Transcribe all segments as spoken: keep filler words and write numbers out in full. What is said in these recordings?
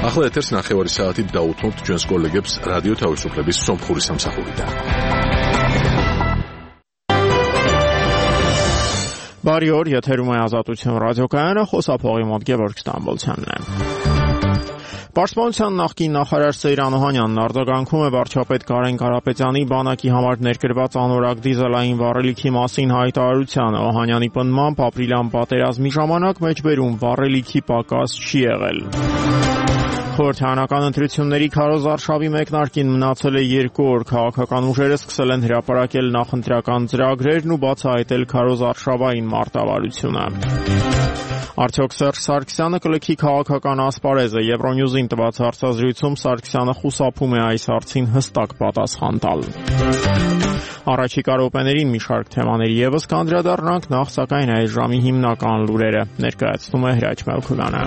ახლა ეთერს ნახევარი საათით დაუთმობთ ჩვენს კოლეგებს რადიო თავისუფლების სომხური სამსახურიდან. Բարի օր, եթերում է Ազատություն ռադիոկայանը, խոսափողի մոտ Գևորգ Ստամբոլցյանն է։ Պաշտպանության նախկին նախարար Սեյրան Օհանյանն արձագանքում է վարչապետ Կարեն Կարապետյանի բանակի համար ներկրված անորակ դիզելային վառելիքի մասին հայտարարությանը։ Օհանյանի պնդմամբ ապրիլյան պատերազմի ժամանակ մեջբերում վառելիքի պակաս չի եղել։ Խորհրդարանական ընտրությունների քարոզարշավի մեկնարկին մնացել է երկու օր, քաղաքական ուժերը սկսել են հրապարակել նախընտրական ծրագրերն ու բացահայտել քարոզարշավային մարտավարությունը։ Արդյոք Սերժ Սարգսյանը կլքի քաղաքական ասպարեզը Եվրոնյուզին տված հարցազրույցում Սարգսյանը խուսափում է այս հարցին հստակ պատասխան տալ։ Առաջիկա րոպեներին մի շարք թեմաների ևս կանդրադառնանք, նախ սակայն այս ժամի հիմնական լուրերը ներկայացնում է Հրաչ Մելքոնյանը։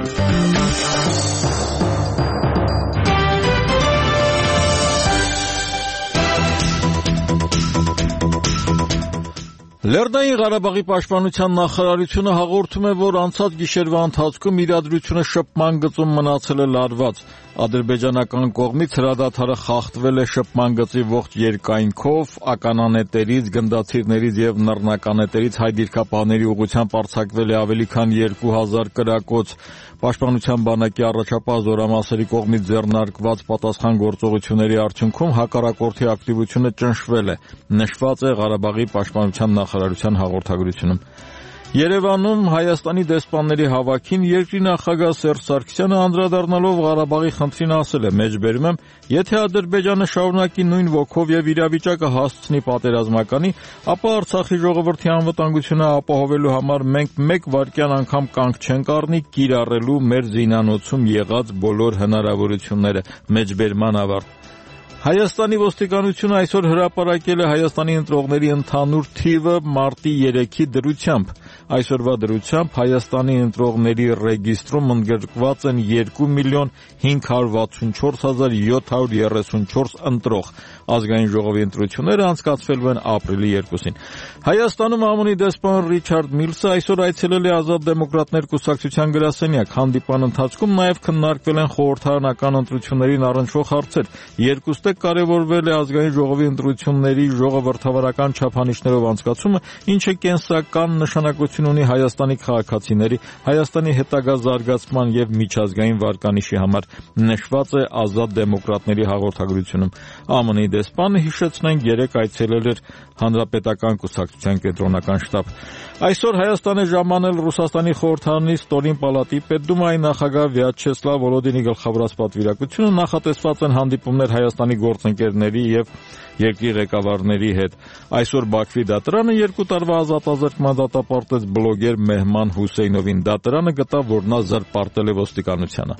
Լեռնային Ղարաբաղի պաշտպանության նախարարությունը հաղորդում է, որ անցած գիշերվա ընթացքում իրադրությունը շփման գծում մնացել է լարված։ Ադրբեջանական կողմից հրադադարը խախտվել է շփման գծի ողջ երկայնքով, ականանետերից, գնդացիրներից եւ նռնականետերից հայ դիրքապահների ուղղությամբ արձակվել է ավելի քան երկու հազար կրակոց։ Պաշտպանության բանակի առաջապահ զորամասերի կողմից ձեռնարկված պատասխան գործողությունների արդյունքում հակառակորդի ակտիվությունը ճնշվել է, նշված է Ղարաբաղի պաշտպանության նախարարության հաղորդագրությունում։ Երևանում Հայաստանի դեսպանների հավաքին երկրի նախագահ Սերժ Սարգսյանը անդրադառնալով Ղարաբաղի խնդրին ասել է. «Մեջբերում եմ, եթե Ադրբեջանը շարունակի նույն ոգով եւ իրավիճակը հասցնի պատերազմականի, ապա Արցախի ժողովրդի անվտանգությունը ապահովելու համար մենք մեկ վայրկյան անգամ կանգ չենք առնի կիրառելու մեր զինանոցում եղած բոլոր հնարավորությունները»։ Մեջբերման ավարտ։ Հայաստանի ոստիկանությունը այսօր հրապարակել է Հայաստանի ընտրողների ընդհանուր թիվը մարտի երեքի դրությամբ։ Այսօրվա դրությամբ Հայաստանի ընտրողների ռեգիստրում ընդգրկված են երկու միլիոն հինգ հարյուր վաթսունչորս հազար յոթ հարյուր երեսունչորս ընտրող։ Ազգային ժողովի ընտրությունները անցկացվելու են ապրիլի երկուսին։ Հայաստանում ԱՄՆ-ի դեսպան Ռիչարդ Միլսը այսօր այցելել է Ազատ դեմոկրատներ կուսակցության գրասենյակ։ Հանդիպան ընթացքում նաև քննարկվել են խորհրդարանական ընտրություններին առնչվող հարցեր։ Երկուստը կարևորվել է ազգային ժողովի ընտրությունների ժողովրդավարական չափանիշներով անցկացումը, ինչը կենսական նշանակություն ունի Հայաստանի քաղաքացիների, Հայաստանի հետագա զարգացման եւ միջազգային վարկանիշի համար, նշված է Ազատ դեմոկրատների հաղորդագրությունում։ ԱՄՆ-ի դեսպանը, հիշեցնենք, երեկ այցելել էր Հանրապետական կուսակցության կենտրոնական շտաբ։ Այսօր Հայաստան է ժամանել Ռուսաստանի խորհրդարանի ստորին պալատի պետդումայի նախագահ Վյաչեսլավ Վոլոդինի գլխավորած պատվիրակությունը։ Նախատեսված են հանդիպումներ Հայաստանի գործընկերների եւ երկրի ղեկավարների հետ։ Այսօր Բաքվի դատարանը երկու տարվա ազատազրկման դատապարտեց բլոգեր Մեհման Հուսեյնովին։ Դատարանը գտավ, որ նա զրպարտել է ոստիկանությանը։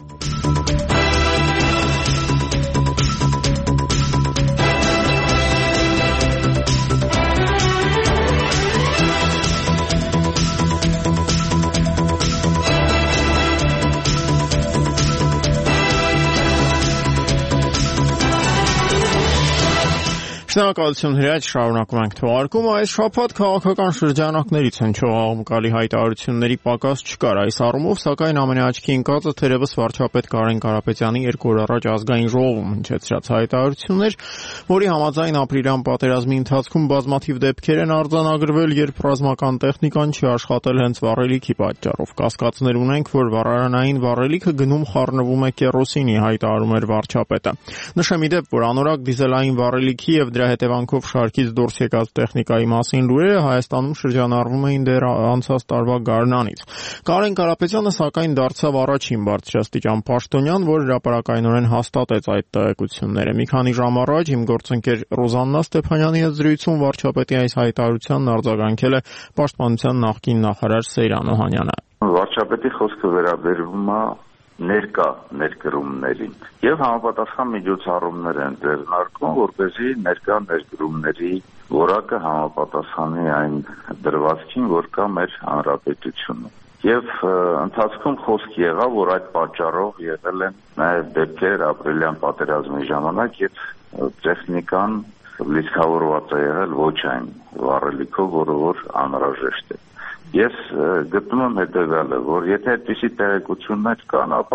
Շնորհակալություն Հրաչ, շարունակում ենք թողարկումը։ Այս շաբաթ քաղաքական շրջանակներից հնչող աղմկալի հայտարարությունների պակաս չկար։ Այս առումով, սակայն ամենաաչքի ընկածը թերևս վարչապետ Կարեն Կարապետյանի երկու օր առաջ ազգային ժողովում հնչեցրած հայտարարություններ, որի համաձայն ապրիլյան պատերազմի ընթացքում բազմաթիվ դեպքեր են արձանագրվել, երբ ռազմական տեխնիկան չի աշխատել հենց վառելիքի պատճառով։ Կասկածներ ունենք, որ վառարանային վառելիքը գնում խառնվում է կերոսինի, հայտարարում էր վարչապետը։ Նշեմ ի դեպ, որ անորակ դիզելային վառելիքի եւ դրա հետևանքով շարքից դուրս եկած տեխնիկայի մասին լուրերը Հայաստանում շրջանառվում էին դեռ անցած տարվա գարնանից։ Կարեն Կարապետյանը սակայն դարձավ առաջին բարձրաստիճան պաշտոնյան, որ հրապարակայնորեն հաստատեց այդ տեղեկությունները։ Մի քանի ժամ առաջ իմ գործընկեր Ռոզաննա Ստեփանյանի հետ զրույցում վարչապետի այս հայտարարությանն արձագանքել է պաշտպանության նախկին նախարար Սեյրան Օհանյանը։ Վարչապետի խոսքը վերաբերվում է ներկա ներկրումներին եւ համապատասխան միջոցառումներ են ձեռնարկում, որպեսզի ներկա ներկրումների որակը համապատասխանի այն դրվածքին, որ կա մեր հանրապետությունում։ Եվ ընթացքում խոսք եղավ, որ այդ պատճառով եղել են նաեւ դեպքեր ապրիլյան պատերազմի ժամանակ, երբ տեխնիկան լիցքավորված է եղել ոչ այն վառելիքով, որը որ անհրաժեշտ է։ Ես գտնում եմ հետևյալը, որ եթե այդպիսի տեղեկություններ կան, ապա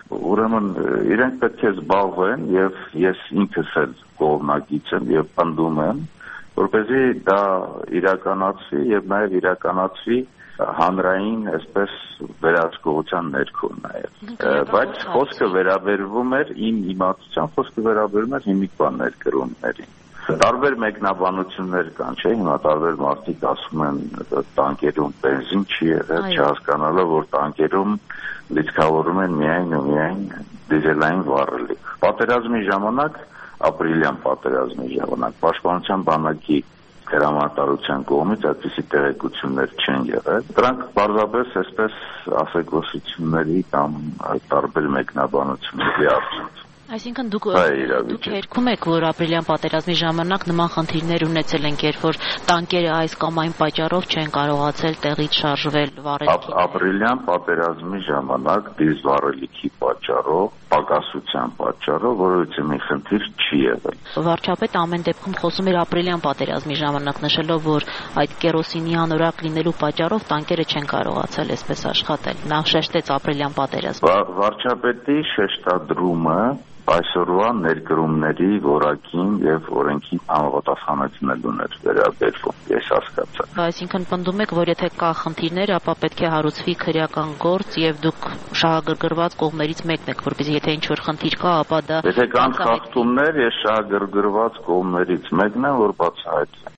Ուրեմն իրենք պետք է զբաղվեն եւ ես ինքս էլ կողմնակից եմ եւ պնդում եմ, որպեսզի դա իրականացվի եւ նաեւ իրականացվի հանրային, այսպես վերահսկողության ներքո նաեւ։ Բայց խոսքը վերաբերվում էր իմ իմացության, խոսքը վերաբերում էր հիմիկվա ներկրումներին։ Տարբեր մեկնաբանություններ կան, չէ՞, հիմա տարբեր մարդիկ ասում են տանկերում բենզին չի եղել, չհասկանալով, որ տանկերում լիցքավորում են միայն ու միայն դիզելային վառելիք։ Պատերազմի ժամանակ, ապրիլյան պատերազմի ժամանակ, Պաշտպանության բանակի հրամանատարության կողմից այդպիսի տեղեկություններ չեն եղել։ Դրանք պարզապես այսպես ասեկոսությունների կամ տարբեր մեկնաբանությունների արդյունք։ Այսինքն դուք դուք երգում եք, որ ապրիլյան պատերազմի ժամանակ նման խնդիրներ ունեցել ենք, երբ որ տանկերը այս կամ այն պատճառով չեն կարողացել տեղից շարժվել վառելիքի։ Ապրիլյան պատերազմի ժամանակ դիզվառելիքի պատճառով, պակասության պատճառով որևէ մի խնդիր չի եղել։ Վարչապետը ամեն դեպքում խոսում էր ապրիլյան պատերազմի ժամանակ, նշելով, որ այդ կերոսինի անորակ լինելու պատճառով տանկերը չեն կարողացել այսպես աշխատել։ Նա շեշտեց ապրիլյան պատերազմը։ Վարչապետի շեշտադրումը այսօրվա ներկրումների որակին եւ օրենքի համապատասխանեցնելուն էր վերաբերվում, ես հասկացա։ Այսինքն պնդում եք, որ եթե կա խնդիրներ, ապա պետք է հարուցվի քրեական գործ եւ դուք շահագրգռված կողմերից մեկն եք, որպեսզի եթե ինչ-որ խնդիր կա, ապա դա Եթե կան խախտումներ, ես շահագրգռված կողմերից մեկն եմ, որ բացահայտվի։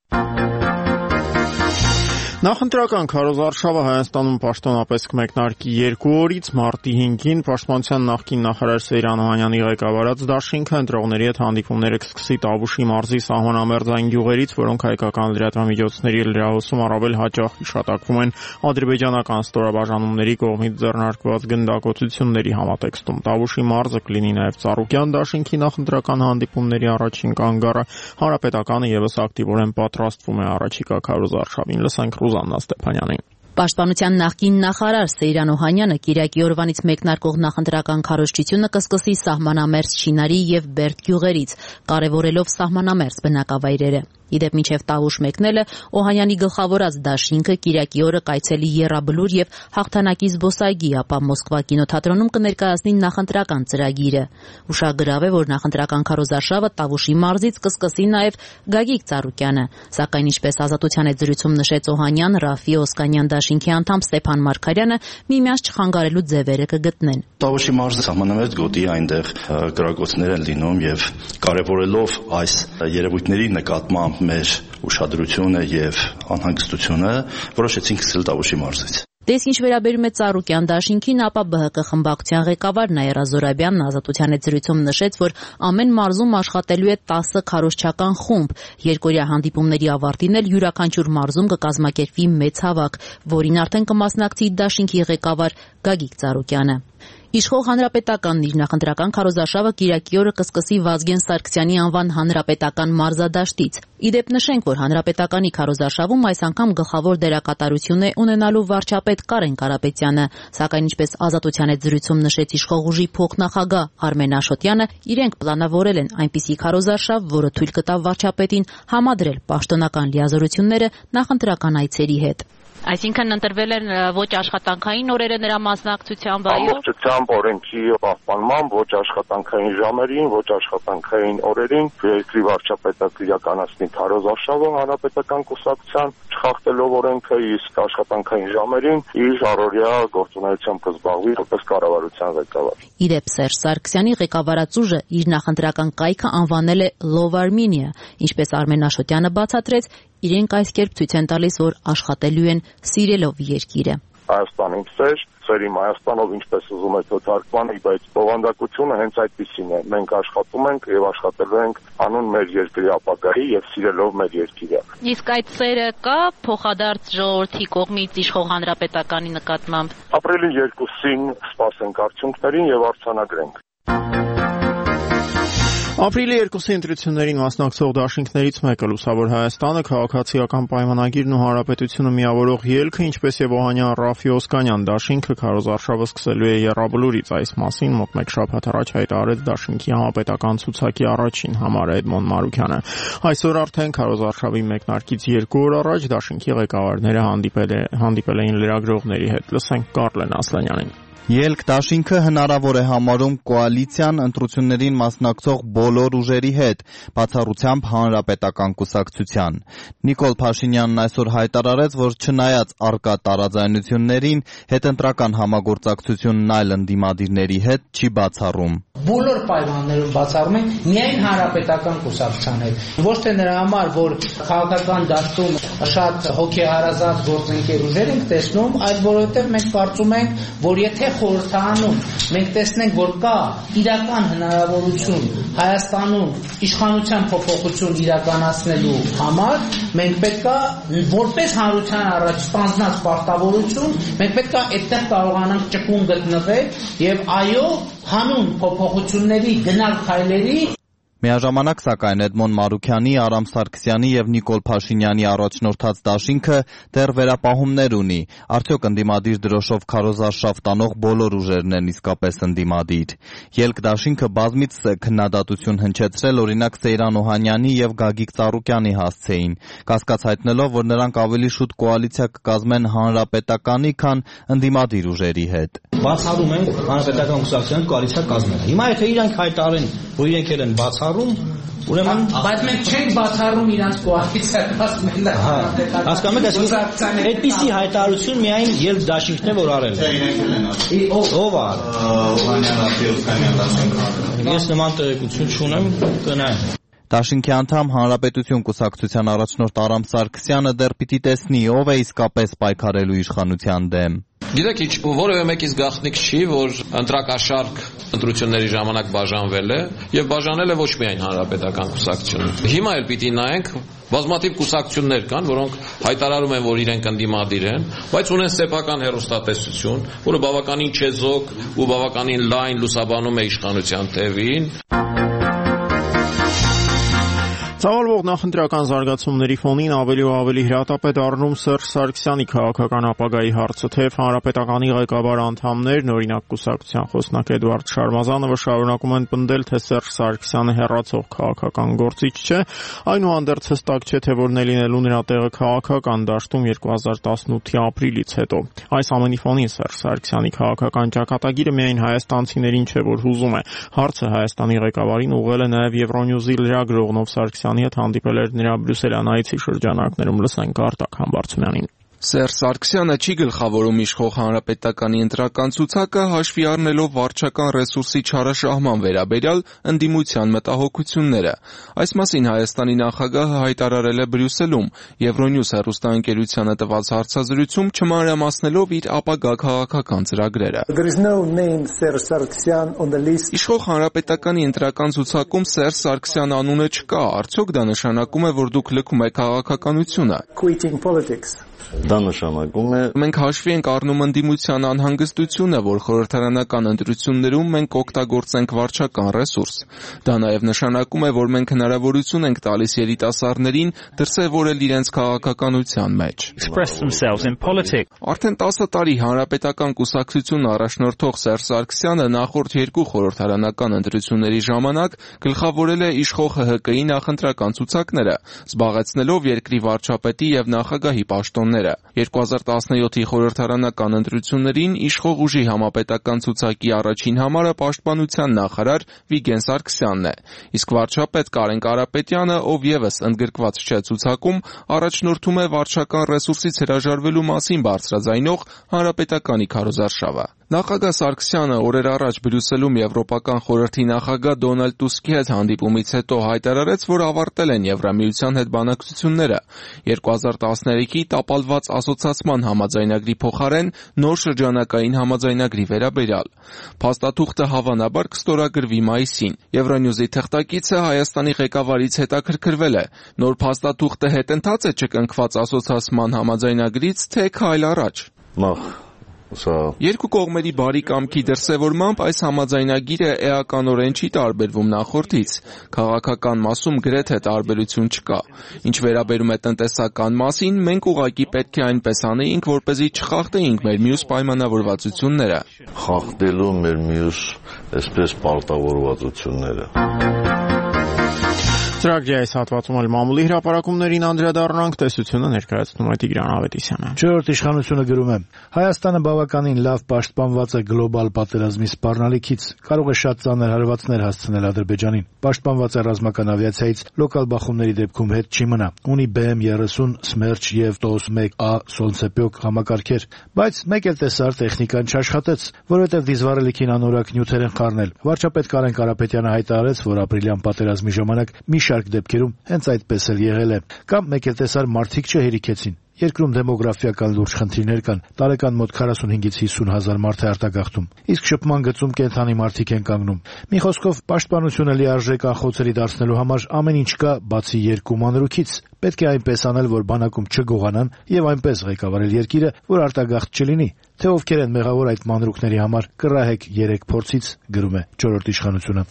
Նախընտրական քարոզարշավը Հայաստանում պաշտոնապես կմեկնարկի երկու օրից մարտի հինգին Պաշտպանության նախկին նախարար Սեյրան Օհանյանի ղեկավարած դաշինքը ընտրողների հետ հանդիպումները կսկսի Տավուշի մարզի սահմանամերձային գյուղերից, որոնք հայկական լրատվամիջոցների լրահոսում առավել հաճախ հիշատակվում են ադրբեջանական ստորաբաժանումների կողմից ձեռնարկված գնդակոծությունների համատեքստում։ Տավուշի մարզը կլինի նաև Ծառուկյան դաշինքի նախընտրական հանդիպումների առաջին կանգառը։ Հանրապետականը եւս ակտիվորեն պատրաստվում է առաջիկա քարոզարշավին։ Լսենք Ռուզաննա Ստեփանյանին։ Պաշտպանության նախկին նախարար Սեյրան Օհանյանը Կիրակի օրվանից մեկնարկող նախընտրական քարոզչությունը կսկսի սահմանամերձ Չինարի եւ Բերդ գյուղերից, կարևորելով սահմանամերձ բնակավայրերը։ Իդեպ մինչև Տավուշ մեկնելը Օհանյանի գլխավորած դաշինքը Կիրակի օրը կայցելի Եռաբլուր եւ Հաղթանակի զբոսայգի, ապա Մոսկվա կինոթատրոնում կներկայացնի նախընտրական ծրագիրը։ Ուշագրավ է, որ նախընտրական քարոզարշավը Տավուշի մարզից կսկսի նաեւ Գագիկ Ծառուկյանը, սակայն ինչպես Ազատության հետ զրույցում նշեց Օհանյան, Ռաֆի Օսկանյան դաշինքի անդամ Ստեփան Մարգարյանը միմյանց չխանգարելու ձևերը կգտնեն։ Տավուշի մարզը սահմանամերձ գոտի այնտեղ գրակոծներ են լինում եւ կարևորելով այս երևույթների նկատմամբ մեր ուշադրությունը եւ անհանգստությունը որոշեցինք սկսել Տավուշի մարզից։ Դες ինչ վերաբերում է Ծառուկյան դաշինքին, ապա ԲՀԿ խմբակցության ղեկավար Նաիրա Զորաբյանն Ազատության հետ զրույցում նշեց, որ ամեն մարզում աշխատելու է տասը քարոզչական խումբ։ Երկօրյա հանդիպումների ավարտին էլ յուրաքանչյուր մարզում կկազմակերպվի մեծ հավաք, որին արդեն կմասնակցի դաշինքի ղեկավար Գագիկ Ծառուկյանը։ Իշխող Հանրապետականն իր նախընտրական քարոզարշավը Կիրակի օրը կսկսի Վազգեն Սարգսյանի անվան հանրապետական մարզադաշտից։ Իդեպ նշենք, որ Հանրապետականի քարոզարշավում այս անգամ գլխավոր դերակատարություն է ունենալու վարչապետ Կարեն Կարապետյանը, սակայն ինչպես Ազատության հետ զրույցում նշեց իշխող ուժի փոխնախագահ Արմեն Աշոտյանը, իրենք պլանավորել են այնպիսի քարոզարշավ, որը թույլ կտա վարչապետին համադրել պաշտոնական լիազորությունները նախընտրական այցերի հետ։ Այսինքն ընտրվել են ոչ աշխատանքային օրերը նրա մասնակցությամբ, այո։ Ամբողջությամբ օրենքի պահպանման ոչ աշխատանքային ժամերին, ոչ աշխատանքային օրերին երկրի վարչապետը կիրականացնի քարոզարշավը հանրապետական կուսակցության չխախտելով օրենքը, իսկ աշխատանքային ժամերին իր առօրյա գործունեությամբ կզբաղվի որպես կառավարության ղեկավար։ Իդեպ Սերժ Սարգսյանի ղեկավարած ուժը իր նախընտրական կայքը անվանել է Love Armenia, ինչպես Արմեն Աշոտյանը բացատրեց, իրենք այս կերպ ցույց են տալիս, որ աշխատելու են սիրելով երկիրը։ Հայաստանին սեր, սերիմ Հայաստանով ինչպես ուզում եք թարգմանի, բայց բովանդակությունը հենց այդպիսին է։ Մենք աշխատում ենք եւ աշխատելու ենք անուն մեր երկրի ապագայի եւ սիրելով մեր երկիրը։ Իսկ այդ սերը կա փոխադարձ ժողովրդի կողմից իշխող հանրապետականի նկատմամբ։ Ապրիլի երկուսին սպասենք արդյունքներին եւ արձանագրենք։ Ապրիլի երկուսի ընտրություններին մասնակցող դաշինքներից մեկը Լուսավոր Հայաստանը քաղաքացիական պայմանագիրն ու հանրապետությունը միավորող ելքը, ինչպես եւ Օհանյան Ռաֆի Օսկանյան դաշինքը քարոզարշավը սկսելու է Եռաբլուրից։ Այս մասին մոտ մեկ շաբաթ առաջ հայտարարեց դաշինքի համապետական ցուցակի առաջին համարը Էդմոն Մարուկյանը։ Այսօր արդեն քարոզարշավի մեկնարկից երկու օր առաջ դաշինքի ղեկավարները հանդիպել հանդիպել էին լրագրողների հետ։ Լսենք Կարլեն Ասլանյանին։ Ելք դաշինքը հնարավոր է համարում կոալիցիան ընտրություններին մասնակցող բոլոր ուժերի հետ, բացառությամբ հանրապետական կուսակցության։ Նիկոլ Փաշինյանն այսօր հայտարարեց, որ չնայած առկա տարաձայնություններին, հետընտրական համագործակցությունն այլ ընդդիմադիրների հետ չի բացառում։ Բոլոր պայմաններում բացառում ենք միայն հանրապետական կուսակցության հետ։ Ոչ թե նրա համար, որ քաղաքական դաշտում շատ հոգեհարազատ գործընկեր ուժեր ենք տեսնում, այլ որովհետև մենք կարծում ենք, որ եթե խորհրդարանում մենք տեսնենք, որ կա իրական հնարավորություն Հայաստանում իշխանության փոփոխություն իրականացնելու համար, մենք պետք է որպես հանրության առաջ ստանձնած պարտավորություն, մենք պետք է այդտեղ կարողանանք ճկուն գտնվել եւ այո, հանուն փոփոխությունների գնալ քայլերի։ Միաժամանակ, սակայն, Էդմոն Մարուքյանի, Արամ Սարգսյանի եւ Նիկոլ Փաշինյանի առաջնորդած դաշինքը դեռ վերապահումներ ունի։ Արդյոք ընդդիմադիր դրոշով քարոզարշավ տանող բոլոր ուժերն են իսկապես ընդդիմադիր։ Ելք դաշինքը բազմիցս է քննադատություն հնչեցրել, օրինակ Սեյրան Օհանյանի եւ Գագիկ Ծառուկյանի հասցեին, կասկած հայտնելով, որ նրանք ավելի շուտ կոալիցիա կկազմեն հանրապետականի, քան ընդդիմադիր ուժերի հետ։ Բացառում են հանրապետական կուսակցության կոալիցիա կազմել։ Հիմա եթե իրանք հայտարարեն, որ իրենք էլ են բացառում, ուրեմն բայց մենք չենք բացառում իրանք կոալիցիա կազմելը։ Հասկանում եք, այսինքն այդպիսի հայտարարություն միայն ելք դաշինքն է, որ արել է։ Ո՞վ է։ Ես նման տեղեկություն չունեմ, կնայեմ։ Դաշինքի անդամ Հանրապետություն կուսակցության առաջնորդ Արամ Սարգսյանը դեռ պիտի տեսնի, ով է իսկապես պայքարելու իշխանության դեմ։ Գիտեք, ինչ որևէ մեկից գաղտնիք չի, որ ընտրակաշարք ընտրությունների ժամանակ բաժանվել է եւ բաժանել է ոչ միայն հանրապետական կուսակցությունը։ Հիմա էլ պիտի նայենք, բազմաթիվ կուսակցություններ կան, որոնք հայտարարում են, որ իրենք ընդդիմադիր են, բայց ունեն սեփական հեռուստատեսություն, որը բավականին չեզոք ու բավականին լայն լուսաբանում է իշխանության թևին։ Ցավալվող նախընտրական զարգացումների ֆոնին ավելի ու ավելի հրատապ է դառնում Սերժ Սարգսյանի քաղաքական ապագայի հարցը, թեև հանրապետականի ղեկավար անդամներն, օրինակ կուսակցության խոսնակ Էդվարդ Շարմազանովը, շարունակում են պնդել, թե Սերժ Սարգսյանը հեռացող քաղաքական գործիչ չէ, այնուհանդերձ հստակ չէ, թե որն է լինելու նրա տեղը քաղաքական դաշտում երկու հազար տասնութի ապրիլից հետո։ Այս ամենի ֆոնին Սերժ Սարգսյանի քաղաքական ճակատագիրը միայն հայաստանցիներին չէ, որ հուզում է։ Հարցը Հայաստանի ղեկավարին ուղղել է նաև Եվրոնյուզի լրագրող Նով Սարգսյանի հետ հանդիպել էր նրա Բրյուսելյան այցի շրջանակներում։ Լսենք Արտակ Համբարձումյանին։ Սերժ Սարգսյանը չի գլխավորում իշխող հանրապետականի ընտրական ցուցակը, հաշվի առնելով վարչական ռեսուրսի չարաշահման վերաբերյալ ընդդիմության մտահոգությունները։ Այս մասին Հայաստանի նախագահը հայտարարել է Բրյուսելում Եվրոնյուզ հեռուստաընկերությանը տված հարցազրույցում, չմանրամասնելով իր ապագա քաղաքական ծրագրերը։ Իշխող հանրապետականի ընտրական ցուցակում Սերժ Սարգսյան անունը չկա, արդյոք դա նշանակում է, որ դուք լքում եք քաղաքականությունը։ Դա նշանակում է մենք հաշվի ենք առնում ընդդիմության անհանգստությունը, որ խորհրդարանական ընտրություններում մենք կօգտագործենք վարչական ռեսուրս։ Դա նաև նշանակում է, որ մենք հնարավորություն ենք տալիս երիտասարդներին դրսևորել իրենց քաղաքականության մեջ։ Արդեն տասը տարի հանրապետական կուսակցությունը առաջնորդող Սերժ Սարգսյանը նախորդ երկու խորհրդարանական ընտրությունների ժամանակ գլխավորել է իշխող Հ Հ Կ-ի նախընտրական ցուցակները, զբաղեցնելով երկրի վարչապետի եւ նախագահի պաշտոնները։ երկու հազար տասնյոթի խորհրդարանական ընտրություններին իշխող ուժի համապետական ցուցակի առաջին համարը պաշտպանության նախարար Վիգեն Սարգսյանն է, իսկ վարչապետ Կարեն Կարապետյանը, ով եւս ընդգրկված չէ ցուցակում, առաջնորդում է վարչական ռեսուրսից հրաժարվելու մասին բարձրաձայնող հանրապետականի քարոզարշավը։ Նախագահ Սարգսյանը օրեր առաջ Բրյուսելում Եվրոպական խորհրդի նախագահ Դոնալդ Տուսկի հետ հանդիպումից հետո հայտարարեց, որ ավարտել են Եվրամիության հետ բանակցությունները։ երկու հազար տասներեքի տապալված ասոցիացման համաձայնագրի փոխարեն նոր շրջանակային համաձայնագրի վերաբերյալ։ Փաստաթուղթը հավանաբար կստորագրվի մայիսին։ Եվրոնյուզի թղթակիցը Հայաստանի ղեկավարից հետաքրքրվել է. նոր փաստաթուղթը հետընթաց է չկնքված ասոցիացման համաձայնագրից, թե քայլ առաջ։ Նախ Երկու կողմերի բարի կամքի դրսևորմամբ այս համաձայնագիրը էականորեն չի տարբերվում նախորդից։ Քաղաքական մասում գրեթե տարբերություն չկա։ Ինչ վերաբերում է տնտեսական մասին, մենք ուղղակի պետք է այնպես անեինք, որպեսզի չխախտեինք մեր մյուս պայմանավորվածությունները։ Խախտելու մեր մյուս այսպես պարտավորվածությունները։ Ծրագրի այս հատվածում էլ մամուլի հրապարակումներին անդրադառնանք, տեսությունը ներկայացնում է Տիգրան Ավետիսյանը։ Չորրորդ իշխանությունը գրում է. Հայաստանը բավականին լավ պաշտպանված է գլոբալ պատերազմի սպառնալիքից, կարող է շատ ծանր հարվածներ հասցնել Ադրբեջանին։ Պաշտպանված է ռազմական ավիացիայից, լոկալ բախումների դեպքում հետ չի մնա։ Ունի B M thirty, Smerch եւ T O S one A Solntsepyok համակարգեր, բայց մեկ էլ տեսար տեխնիկան չաշխատեց, որովհետեւ դիզվառելիքին անորակ նյութեր են խառնել։ Վարչապետ Կարեն Կարապետյանը հայտարարեց, որ ապրիլյան պատերազմի ժամանակ մի շարք դեպքերում հենց այդպես էլ եղել է։ Կամ մեկ էլ տեսար մարդիկ չհերիքեցին։ Երկրում դեմոգրաֆիական լուրջ խնդիրներ կան, տարեկան մոտ forty-five-ից fifty հազար մարդ է արտագաղթում, իսկ շփման գծում կենդանի մարդիկ են կանգնում։ Մի խոսքով, պաշտպանությունը լիարժեք անխոցելի դարձնելու համար ամեն ինչ կա, բացի երկու մանրուքից։ Պետք է այնպես անել, որ բանակում չգողանան եւ այնպես ղեկավարել երկիրը, որ արտագաղթ չլինի։ Թե ովքեր են մեղավոր այդ մանրուքների համար, կռահեք երեք փորձից, գրում է չորրորդ իշխանությունը։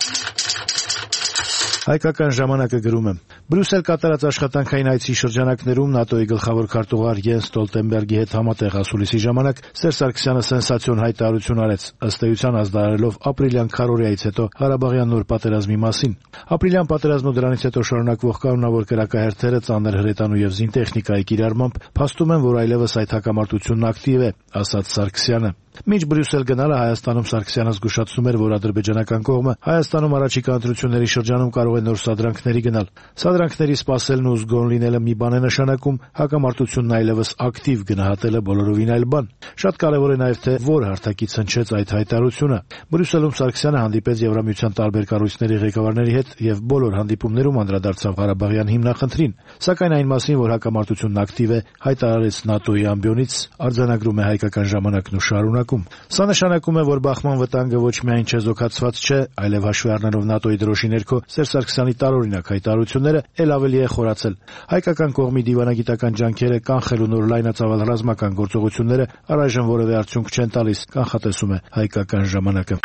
Հայկական ժամանակը գրում է. Բրյուսել կատարած աշխատանքային այցի շրջանակներում ՆԱՏՕ-ի գլխավոր քարտուղար Յենս Ստոլտենբերգի հետ համատեղ ասուլիսի ժամանակ Սերժ Սարգսյանը սենսացիոն հայտարարություն արեց, ըստ էության ազդարարելով ապրիլյան քարոզիայից հետո Ղարաբաղյան նոր պատերազմի մասին։ Ապրիլյան պատերազմն ու դրանից հետո շարունակվող կանոնավոր կրակահերթերը, ծանր հրետանու եւ զինտեխնիկայի կիրառմամբ փաստում են, որ այլևս այդ հակամարտությունն ակտիվ է, ասաց Սարգսյանը։ Մինչ Բրյուսել գնալը Հայաստանում Սարգսյանը զգուշացնում էր, որ ադրբեջանական կողմը Հայաստանում առաջիկա ընտրությունների շրջանում կարող է նոր սադրանքների գնալ։ Սադրանքների սպասելն ու զգոն լինելը մի բան է նշանակում, հակամարտությունն այլևս ակտիվ գնահատելը բոլորովին այլ բան։ Շատ կարևոր է նաև թե որ հարթակից հնչեց այդ հայտարարությունը։ Բրյուսելում Սարգսյանը հանդիպեց Եվրամիության տարբեր կառույցների ղեկավարների հետ եւ բոլոր հանդիպումներում անդրադարձավ Ղարաբաղյան հիմնախնդրին, սակայն այն մասին, որ հակամարտությունն ակտիվ է, հայտարարեց ՆԱՏՕ-ի ամբիոնից, արձանագրում է Հայկական ժամանակն ու շարունակում։ Սա նշանակում է, որ բախման վտանգը ոչ միայն չեզոքացված չէ, այլև հաշվի առնելով ՆԱՏՕ-ի դրոշի ներքո Սերժ Սարգսյանի տարօրինակ հայտարարությունները ել ավելի է խորացել։ Հայկական կողմի դիվանագիտական ջանքերը կանխելու նոր լայնածավալ ռազմական գործողությունները առայժմ որևէ արդյունք չեն տալիս, կանխատեսում է Հայկական ժամանակը։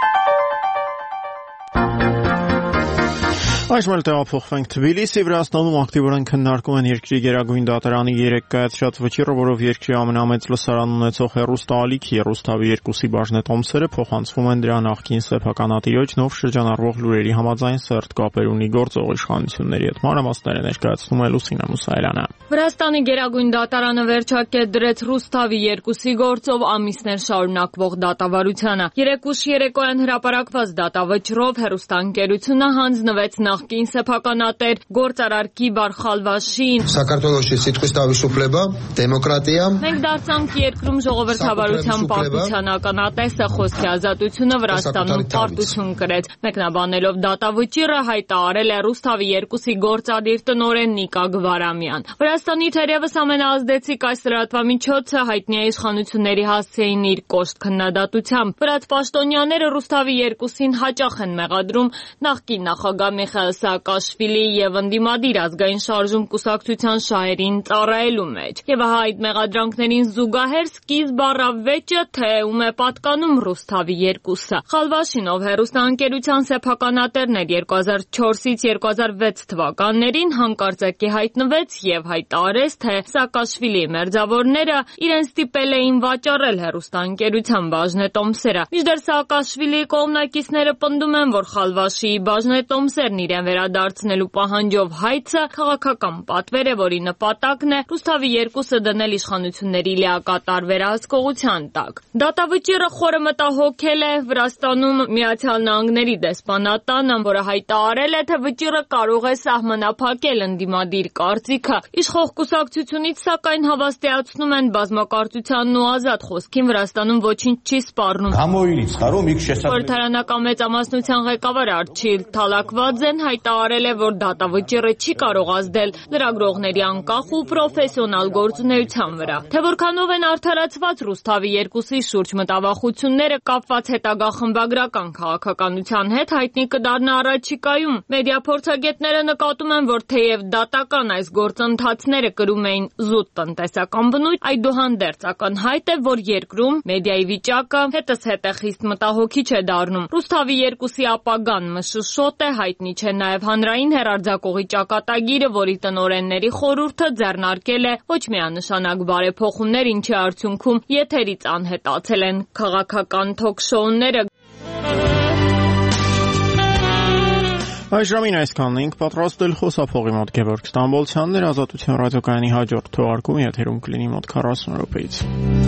Այժմ էլ տեղափոխվենք Թբիլիսի, Վրաստանում ակտիվորեն քննարկում են երկրի գերագույն դատարանի երեք կայացրած վճիռը, որով երկրի ամենամեծ լսարան ունեցող հեռուստաալիքի Ռուսթավի երկուսի բաժնետոմսերը փոխանցվում են դրա նախկին սեփականատիրոջ նով շրջանառվող լուրերի համաձայն սերտ կապեր ունի գործող իշխանությունների հետ։ Մանրամասները ներկայացնում է Լուսինա Մուսայելյանը։ Վրաստանի գերագույն դատարանը վերջակետ դրեց Ռուսթավի երկուսի գործով ամիսներ շարունակվող դատավարությանը։ Երեք ուշ երեկոյան հրապարակված դատավճռով հեռուստաընկերությունը հանձնվեց նախկին սեփականատեր գործարար Կիբար Խալվաշին։ Սակարտոլոշի սիտկույս տավիսուպլեբա, դեմոկրատիա։ Մենք դարձանք երկրում ժողովրդավարության պարտության ականատեսը, խոսքի ազատությունը Վրաստանում պարտություն կրեց։ Մեկնաբանելով դատավճիռը հայտարարել է Ռուսթավի երկուսի գործադիր տնօրեն Նիկա Գվարամյան։ Վրաստանի թերևս ամենաազդեցիկ այս լրատվամիջոցը հայտնի է իշխանությունների հասցեին իր կոշտ քննադատությամբ։ Վրաց պաշտոնյաները Ռուսթավի երկուսին հաճախ են մեղադրում նախկին նախագահ Միխայիլ Սաակաշվիլի եւ ընդդիմադիր ազգային շարժում կուսակցության շահերին ծառայելու մեջ։ Եվ ահա այդ մեղադրանքներին զուգահեռ սկիզբ առավ վեճը, թե ում է պատկանում Ռուսթավի երկուսը։ Խալվաշինով հեռուստաընկերության սեփականատերն էր երկու հազար չորսից երկու հազար վեց թվականներին, հանկարծակի հայտնվեց եւ հայտարարեց, թե Սաակաշվիլի մերձավորները իրեն ստիպել էին վաճառել հեռուստաընկերության բաժնետոմսերը։ Մինչդեռ Սաակաշվիլի կողմնակիցները պնդում են, որ Խալվաշիի բաժնետոմսերն իրեն վերադարձնելու պահանջով հայցը քաղաքական պատվեր է, որի նպատակն է Ռուսթավի երկուսը դնել իշխանությունների լիակատար վերահսկողության տակ։ Դատավճիռը խորը մտահոգել է Վրաստանում Միացյալ Նահանգների դեսպանատանը, որը հայտարարել է, թե վճիռը կարող է սահմանափակել ընդդիմադիր կարծիքը։ Իշխող կուսակցությունից սակայն հավաստիացնում են բազմակարծությանն ու ազատ խոսքին Վրաստանում ոչինչ չի սպառնում։ Խորհրդարանական մեծամասնության ղեկավար Արչիլ Թալակվաձեն հայտարարել է, որ դատավճիռը չի կարող ազդել լրագրողների անկախ ու պրոֆեսիոնալ գործունեության վրա։ Թե որքանով են արդարացված Ռուսթավի երկուսի շուրջ մտավախությունները կապված հետագա խմբագրական քաղաքականության հետ, հայտնի կդառնա առաջիկայում։ Մեդիա փորձագետները նկատում են, որ թեև դատական այս գործընթացները կրում էին զուտ տնտեսական բնույթ, այդուհանդերձ ակնհայտ է, որ երկրում մեդիայի վիճակը հետզհետե խիստ մտահոգիչ է դառնում։ Ռուսթավի երկուսի ապագան մշուշոտ է, հայտնի չէ նաև հանրային հեռարձակողի ճակատագիրը, որի տնօրենների խորհուրդը ձեռնարկել է ոչ միանշանակ բարեփոխումներ, ինչի արդյունքում եթերից անհետացել են քաղաքական թոք շոուները։ Այս ժամին այսքանն ենք պատրաստել խոսափողի մոտ Գևորգ Ստամբոլցյանն էր Ազատություն ռադիոկայանի հաջորդ թողարկումը եթերում կլինի մոտ քառասուն րոպեից։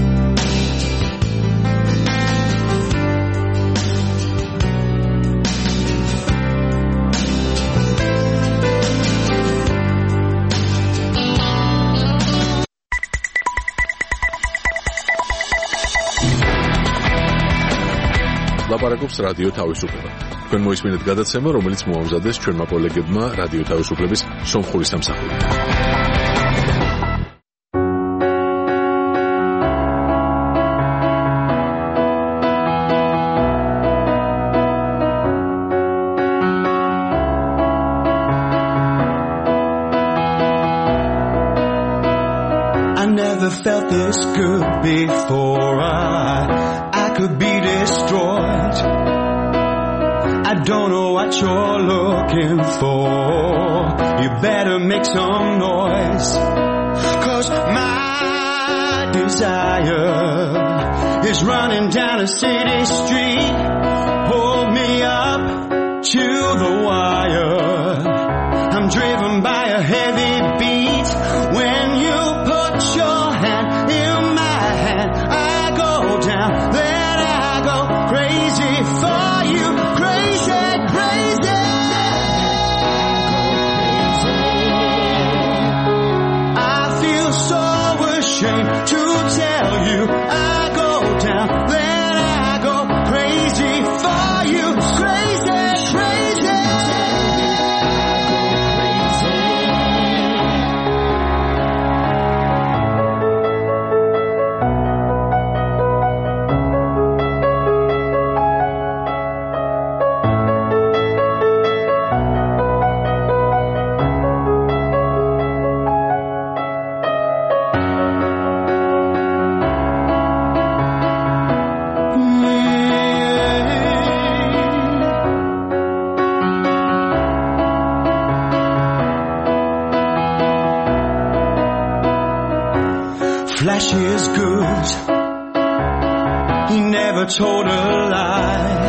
Լապարակობს ռադիո Თავისუფლება. Თქვენ მოისმინეთ გადაცემა, რომელიც მოამზადეს ჩვენმა კოლეგებმა რადიო თავისუფლების სომხური სამსახურით. I never felt this good before. I I could be destroyed. I don't know what you're looking for. You better make some noise. 'Cause my desire is running down a city street. Pull me up to the wire. I'm driven by a heavy beat. When you put your hand in my hand, I go down. Then I go crazy for you. Crazy, crazy. I feel so ashamed to tell you I go down. Then I go crazy for you. Crazy, crazy. Flash is good. He never told a lie.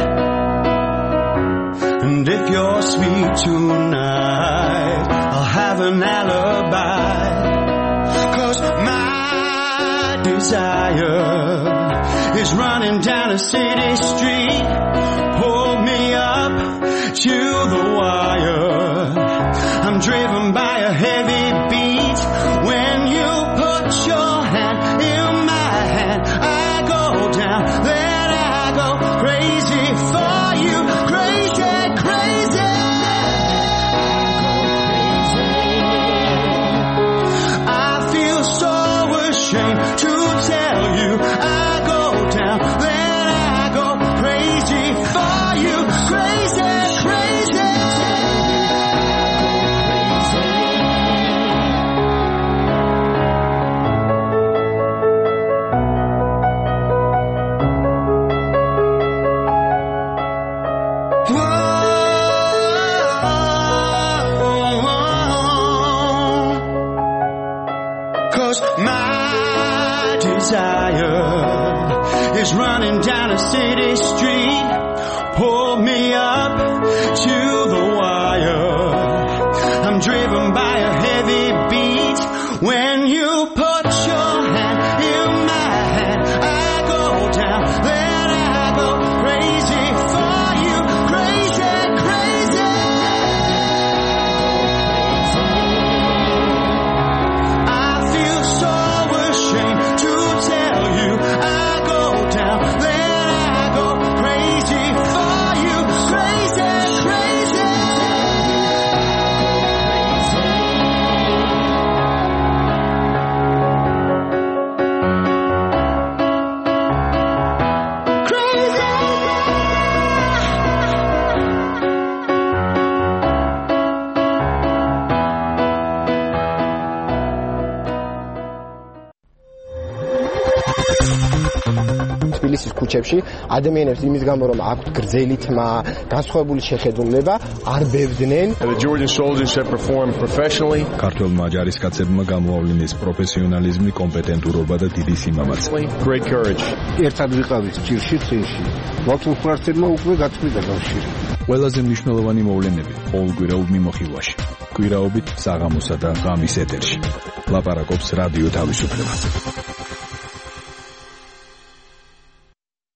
And if you're sweet tonight, I'll have an alibi. 'Cause my desire is running down a city street. Pull me up to the wire. I'm driven by a heavy beat. When you put your hand in my hand, I go down. Then I go crazy for you. Crazy, crazy. I feel so ashamed to tell you I go down. Then I go crazy for you. Crazy, crazy. My desire is running down a city street. Pull me up to the wire. I'm driven by a heavy beat. When you put your hand in my hand, I go down. Then I go crazy for you. Crazy, crazy. I feel so ashamed to tell you I go down. Then I go crazy for you. Crazy, crazy. თბილისის ქუჩებში ადამიანებს იმის გამო რომ აქვთ გრძელი თმა, განსხვავებული შეხედულება, არ ბევდნენ. The Georgian soldiers have performed professionally. ქართველმა ჯარისკაცებმა გამოავლინეს პროფესიონალიზმი, კომპეტენტურობა და დიდი სიმამაცე. Great courage. ერთად ვიყავით ჭირში წინში. მოგთხოვარცებმა უკვე გაწყვიტა კავშირი. ყველაზე მნიშვნელოვანი მოვლენები ყოველკვირეულ მიმოხილვაში. კვირაობით საღამოსა და ღამის ეთერში. ლაპარაკობს რადიო თავისუფლება.